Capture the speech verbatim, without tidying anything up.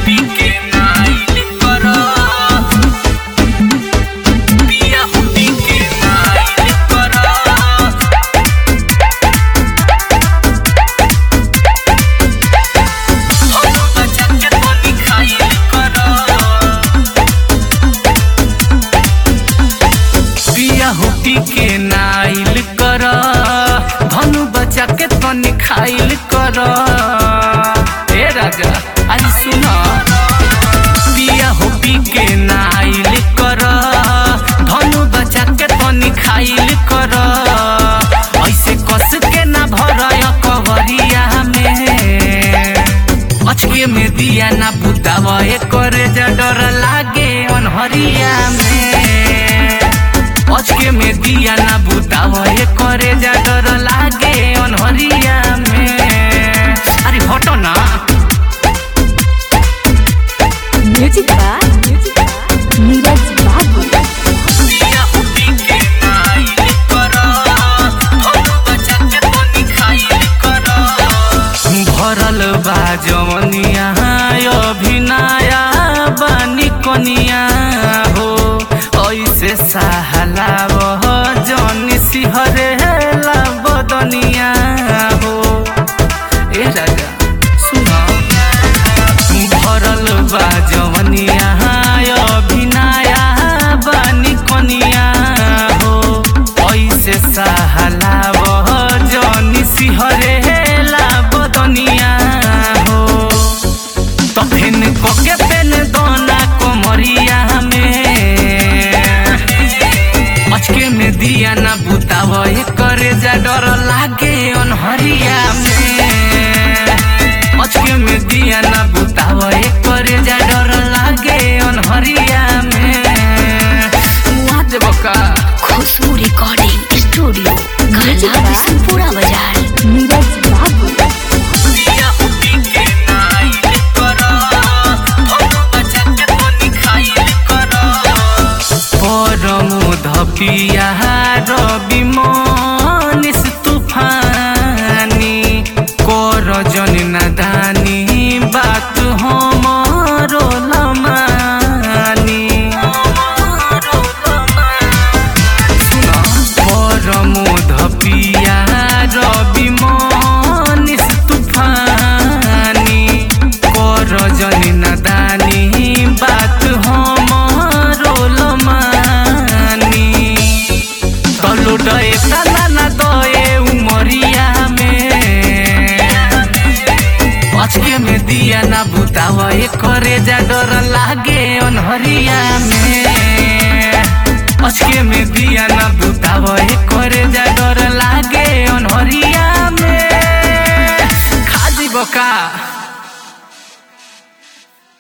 पी के नाइल करा, पिया हो पी के नाइल करा। धनु बचा के तनी खाइल करा, पिया हो पी के नाइल करा। धनु बचा के तनी खाइल करा। ए राजा अरे सुना, पिया हो पी के नाइल करा। धनु बचा के तनी खाइल करा। ऐसे कस के ना भरय कवरिया में, अचके में दिया ना बुतावा करे जा डर लागे अनहरिया में। अचके में दिया ना बुतावा करे जा डर लागे अनहरिया में। अरे हटो ना। म्यूजिक बा नीरज बाबू। पिया हो पी के नाइल करा, धनु बचा के तनी खाइल करा। भरल बा जवनिया अभिनया बानी कनिया हो। ऐसे सहलाव जनी सिहरेला बदनिया हो। ए राजा सुना, भरल बा जवनिया अभिनया बानी कनिया हो। ऐसे सहलाव जनी सिहरेला बदनिया हो। तो फेन कोके पेन दोना कोमरिया में, अचके में दिया ना बुतावा करे जा डर लागे अनहरिया में। अचके में दिया ना बुतावा करे जा डर लागे अनहरिया में। वहाँ देबो का खुशबू रिकॉर्डिंग स्टूडियो घाटा बिशनपुरा बाजार। नीरज बाबू। पिया हो पी के नाइल करा, धनु बचा के तनी खाइल करा। परमोध पिया रवि मनीष तूफानी, कर जन नादानी बात हमरो लमानी। सुना, परमोध पिया रवि मनीष तूफानी, कर जन नादानी बात हमरो लमानी। तलु डे तना ना दोए उमरिया में, अचके में दिया ना बुतावा करे जा डर लागे अनहरिया में। अचके में दिया ना बुतावा करे जा डर लागे अनहरिया में। खा जीबो का।